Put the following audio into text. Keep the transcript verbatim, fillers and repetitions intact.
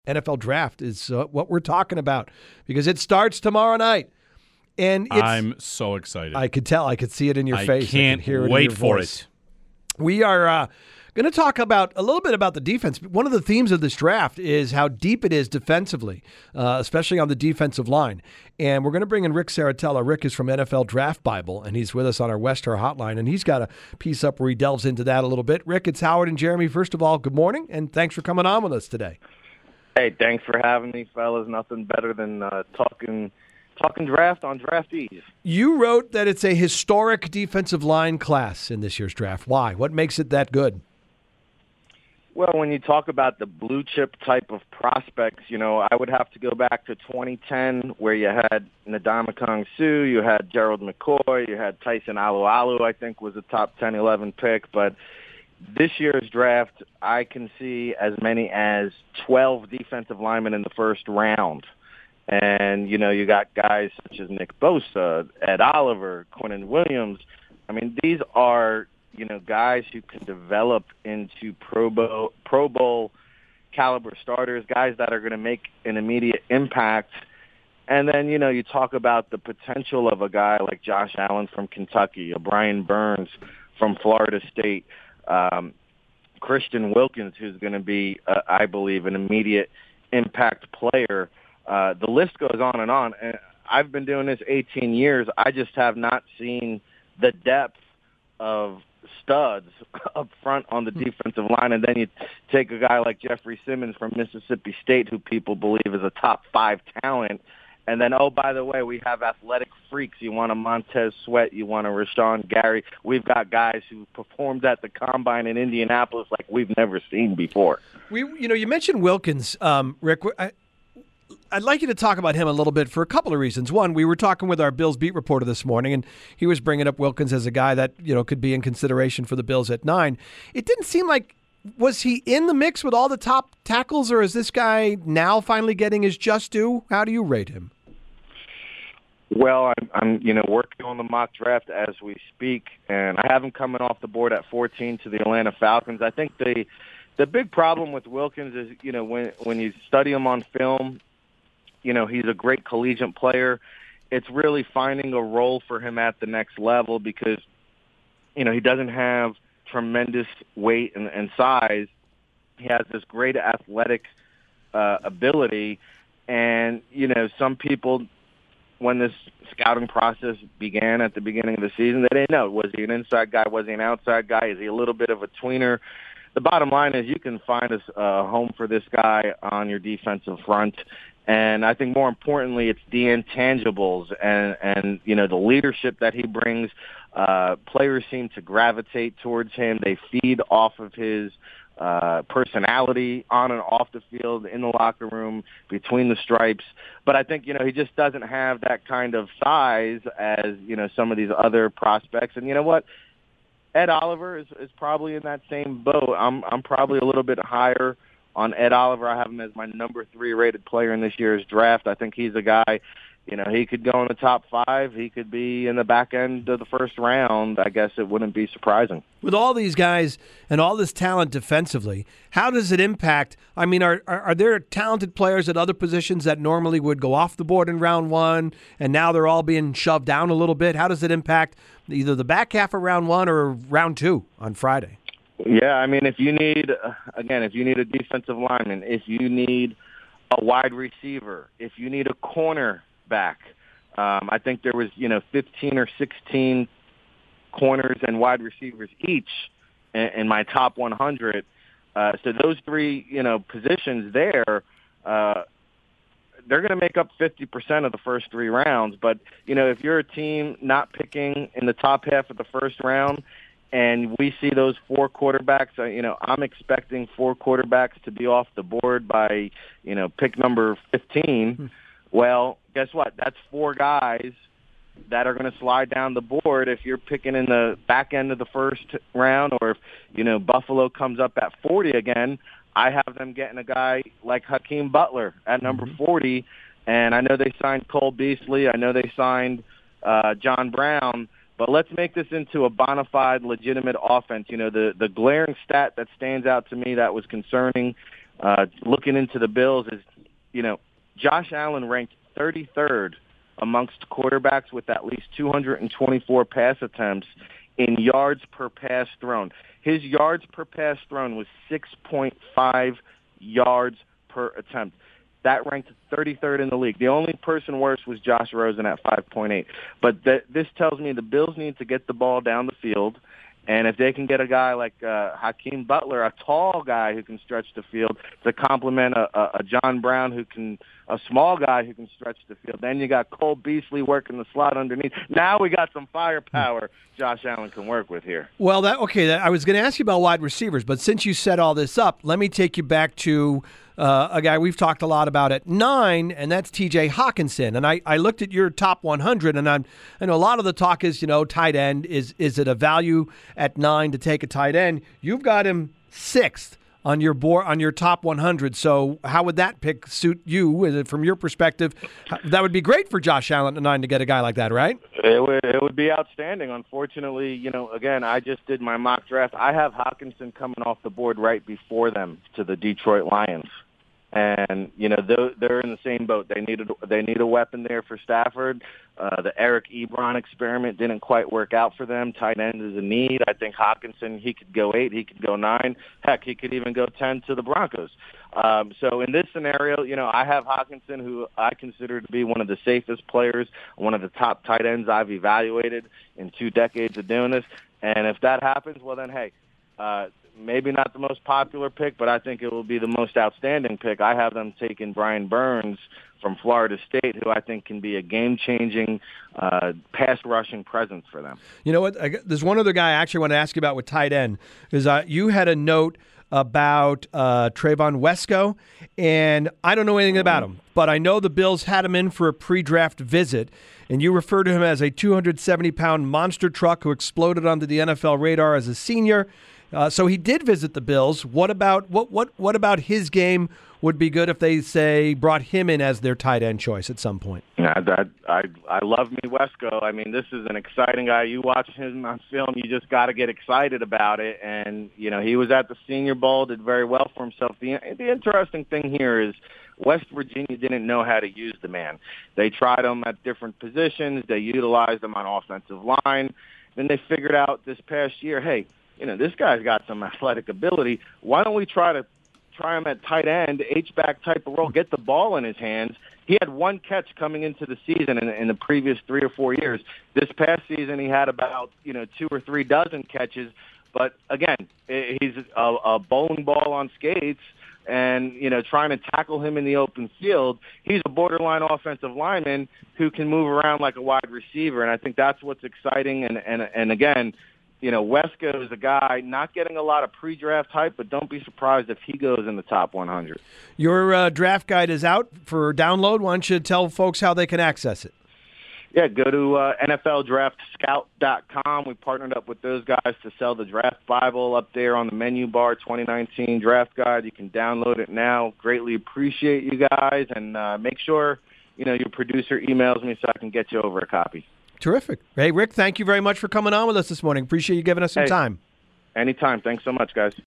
N F L draft is uh, what we're talking about because it starts tomorrow night. And it's, I'm so excited. I could tell. I could see it in your I face. Can't I can hear it wait in your for voice. it. We are uh, going to talk about a little bit about the defense. One of the themes of this draft is how deep it is defensively, uh, especially on the defensive line. And we're going to bring in Rick Saratella. Rick is from N F L Draft Bible, and he's with us on our Westar hotline. And he's got a piece up where he delves into that a little bit. Rick, it's Howard and Jeremy. First of all, good morning, and thanks for coming on with us today. Hey, thanks for having me, fellas. Nothing better than uh, talking talking draft on draftees. You wrote that it's a historic defensive line class in this year's draft. Why? What makes it that good? Well, when you talk about the blue chip type of prospects, you know, I would have to go back to twenty ten where you had Ndamukong Suh, you had Gerald McCoy, you had Tyson Alualu, I think was a top ten, eleven pick, but this year's draft, I can see as many as twelve defensive linemen in the first round. And, you know, you got guys such as Nick Bosa, Ed Oliver, Quinnen Williams. I mean, these are, you know, guys who can develop into Pro Bowl, Pro Bowl caliber starters, guys that are going to make an immediate impact. And then, you know, you talk about the potential of a guy like Josh Allen from Kentucky, a Brian Burns from Florida State, Um, Christian Wilkins, who's going to be, uh, I believe, an immediate impact player. Uh, the list goes on and on. And I've been doing this eighteen years. I just have not seen the depth of studs up front on the defensive line. And then you take a guy like Jeffrey Simmons from Mississippi State, who people believe is a top five talent. And then, oh, by the way, we have athletic freaks. You want a Montez Sweat. You want a Rashawn Gary. We've got guys who performed at the Combine in Indianapolis like we've never seen before. We, you know, you mentioned Wilkins, um, Rick. I, I'd like you to talk about him a little bit for a couple of reasons. One, we were talking with our Bills beat reporter this morning, and he was bringing up Wilkins as a guy that, you know, could be in consideration for the Bills at nine. It didn't seem like, was he in the mix with all the top tackles, or is this guy now finally getting his just due? How do you rate him? Well, I'm, I'm, you know, working on the mock draft as we speak, and I have him coming off the board at fourteen to the Atlanta Falcons. I think the the big problem with Wilkins is, you know, when when you study him on film, you know, he's a great collegiate player. It's really finding a role for him at the next level because, you know, he doesn't have tremendous weight and, and size. He has this great athletic uh, ability, and, you know, some people, when this scouting process began at the beginning of the season, they didn't know. Was he an inside guy? Was he an outside guy? Is he a little bit of a tweener? The bottom line is you can find a uh, home for this guy on your defensive front. And I think more importantly, it's the intangibles and, and you know, the leadership that he brings. Uh, players seem to gravitate towards him. They feed off of his Uh, personality on and off the field, in the locker room, between the stripes. But I think, you know, he just doesn't have that kind of size as, you know, some of these other prospects. And you know what? Ed Oliver is, is probably in that same boat. I'm I'm probably a little bit higher on Ed Oliver. I have him as my number three rated player in this year's draft. I think he's a guy, you know, he could go in the top five. He could be in the back end of the first round. I guess it wouldn't be surprising. With all these guys and all this talent defensively, how does it impact? I mean, are, are are there talented players at other positions that normally would go off the board in round one, and now they're all being shoved down a little bit? How does it impact either the back half of round one or round two on Friday? Yeah, I mean, if you need, again, if you need a defensive lineman, if you need a wide receiver, if you need a corner back. Um, I think there was, you know, fifteen or sixteen corners and wide receivers each in, in my top one hundred. Uh, so those three, you know, positions there, uh, they're going to make up fifty percent of the first three rounds. But, you know, if you're a team not picking in the top half of the first round and we see those four quarterbacks, uh, you know, I'm expecting four quarterbacks to be off the board by, you know, pick number fifteen. Hmm. Well, guess what? That's four guys that are going to slide down the board if you're picking in the back end of the first round, or if, you know, Buffalo comes up at forty again, I have them getting a guy like Hakeem Butler at number mm-hmm. forty. And I know they signed Cole Beasley. I know they signed uh, John Brown. But let's make this into a bona fide, legitimate offense. You know, the, the glaring stat that stands out to me that was concerning uh, looking into the Bills is, you know, Josh Allen ranked thirty-third amongst quarterbacks with at least two hundred twenty-four pass attempts in yards per pass thrown. His yards per pass thrown was six point five yards per attempt. That ranked thirty-third in the league. The only person worse was Josh Rosen at five point eight. But th- this tells me the Bills need to get the ball down the field. And if they can get a guy like uh, Hakeem Butler, a tall guy who can stretch the field, to complement a, a, a John Brown who can, a small guy who can stretch the field, then you got Cole Beasley working the slot underneath. Now we got some firepower Josh Allen can work with here. Well, that okay. That, I was going to ask you about wide receivers, but since you set all this up, let me take you back to uh, a guy we've talked a lot about at nine, and that's T J Hockenson. And I, I looked at your top one hundred, and I'm, I know a lot of the talk is, you know, tight end. Is is it a value at nine to take a tight end? You've got him sixth on your board, on your top one hundred. So how would that pick suit you? Is it, from your perspective, that would be great for Josh Allen at nine to get a guy like that, right? It would, it would be outstanding. Unfortunately, you know, again, I just did my mock draft. I have Hockenson coming off the board right before them to the Detroit Lions. And, you know, they're, they're in the same boat. They need a, they need a weapon there for Stafford. Uh, the Eric Ebron experiment didn't quite work out for them. Tight end is a need. I think Hockenson, he could go eight, he could go nine. Heck, he could even go ten to the Broncos. Um, so in this scenario, you know, I have Hockenson, who I consider to be one of the safest players, one of the top tight ends I've evaluated in two decades of doing this. And if that happens, well then, hey, uh, maybe not the most popular pick, but I think it will be the most outstanding pick. I have them taking Brian Burns from Florida State, who I think can be a game-changing uh, pass-rushing presence for them. You know what? I, there's one other guy I actually want to ask you about with tight end. Is uh, you had a note about uh, Trayvon Wesco, and I don't know anything about him, but I know the Bills had him in for a pre-draft visit, and you refer to him as a two hundred seventy pound monster truck who exploded onto the N F L radar as a senior. Uh, so he did visit the Bills. What about what what what about his game would be good if they say brought him in as their tight end choice at some point? Yeah, that, I I love me Wesco. I mean, this is an exciting guy. You watch him on film, you just got to get excited about it. And you know, he was at the Senior Bowl, did very well for himself. The the interesting thing here is West Virginia didn't know how to use the man. They tried him at different positions. They utilized him on offensive line. Then they figured out this past year, hey, you know, this guy's got some athletic ability. Why don't we try to try him at tight end, H-back type of role, get the ball in his hands? He had one catch coming into the season in, in the previous three or four years. This past season, he had about, you know, two or three dozen catches. But, again, he's a, a bowling ball on skates, and, you know, trying to tackle him in the open field, he's a borderline offensive lineman who can move around like a wide receiver. And I think that's what's exciting. And, and, and again, you know, Wesco is a guy not getting a lot of pre-draft hype, but don't be surprised if he goes in the top one hundred. Your uh, draft guide is out for download. Why don't you tell folks how they can access it? Yeah, go to uh, N F L Draft Scout dot com. We partnered up with those guys to sell the Draft Bible up there on the menu bar, twenty nineteen Draft Guide. You can download it now. Greatly appreciate you guys, and uh, make sure, you know, your producer emails me so I can get you over a copy. Terrific. Hey, Rick, thank you very much for coming on with us this morning. Appreciate you giving us some hey, time. Anytime. Thanks so much, guys.